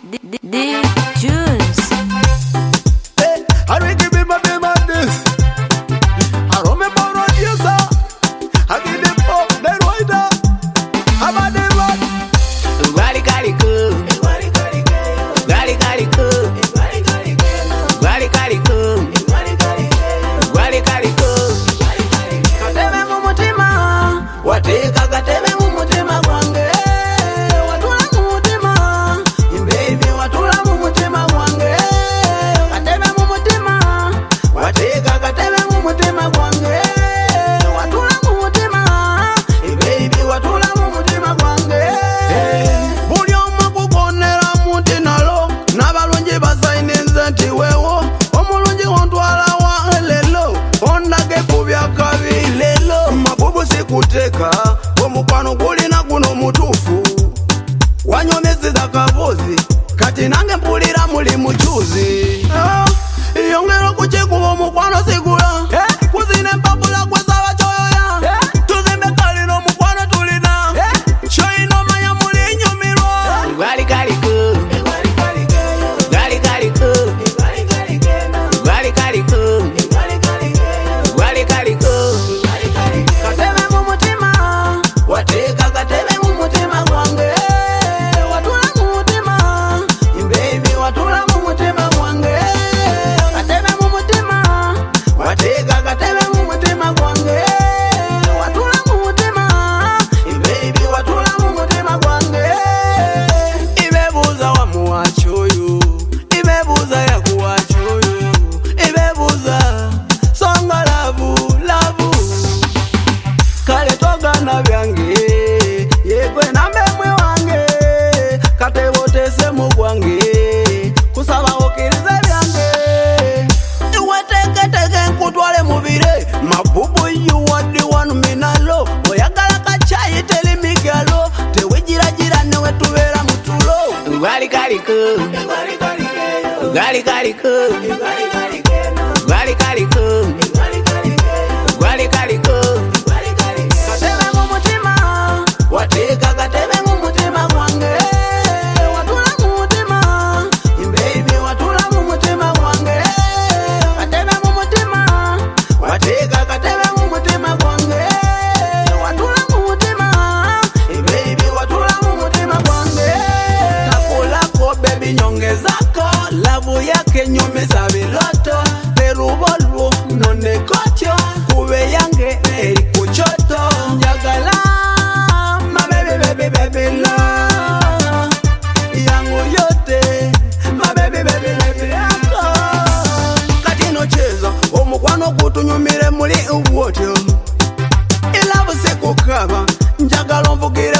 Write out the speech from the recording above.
D-Tunes. Hey, I give me my this. I remember producer. I give them up, they rider. I'm a them rock. Gari gari cool. Gari gari cool. Gari gari cool. Gari gari cool. Kateme mumutima. Wateka kateme mumutima kwange. Watula mumutima. Baby watula mumutima kwange. Kateme mumutima. Wateka kateme mumutima kwange. Watula mumutima. Baby watula mumutima kwange. Buli omu kukonera mutinalo. N'abalungi basayinenza nti weewo. Omulungi ontwala wa lelo. Ondage kubya kabi lelo. Mabubu sikuteka. Omukwano gulina guno mutuufu. Wanyomezeza kabuzi. Kati nange mpulira muli mukyuzi. Yongera kukikuba omukwano sigula. Kuzina empapula kwesaba kyoyoya. Tuzimbe kalina omukwano tulina. Kyoyina omanya muli nyumirwa. Gari gari cool. Gari gari cool. Gari gari cool. Gari gari cool. Kateme mumutima. Wateka kateme mumutima kwange. Watula mumutima. Baby watula mumutima kwange. Kateme mumutima. Wateka kateme mumutima kwange. Watula mumutima. Baby watula mumutima kwange. Ibebuza wamuwachoyo. Ibebuza yakuwachoyo. Ibebuza songa lavu lavu. Kale togana byange. Yekwe nambe mwe wange. Kate botese mugwange. Kusaba okirize byange. Iweteke teke nkutwale mubire. Mabubu you want the one minalo. Oyagala kachayi teli migalo. Tewijira jira newe tubera mutulo. Gari gari cool. Gari gari cool. Gari gari cool. Gari gari cool. Kateme mumutima. Wateka kateme mumutima kwange. Watula mumutima. Baby watula mumutima kwange. Kateme mumutima. Wateka kateme mumutima kwange. Watula mumutima. Baby watula mumutima kwange. Takulako baby nyongezako. Lavu yake nyumisa biloto. Terubolu none kotyo. Kube yange eri kuchoto. Njagala ma baby love. Yangu yote ma baby yako. Kati no cheza omukwano kutunyumire muli ubwotyo. Ilavu sekukaba njagala mvugire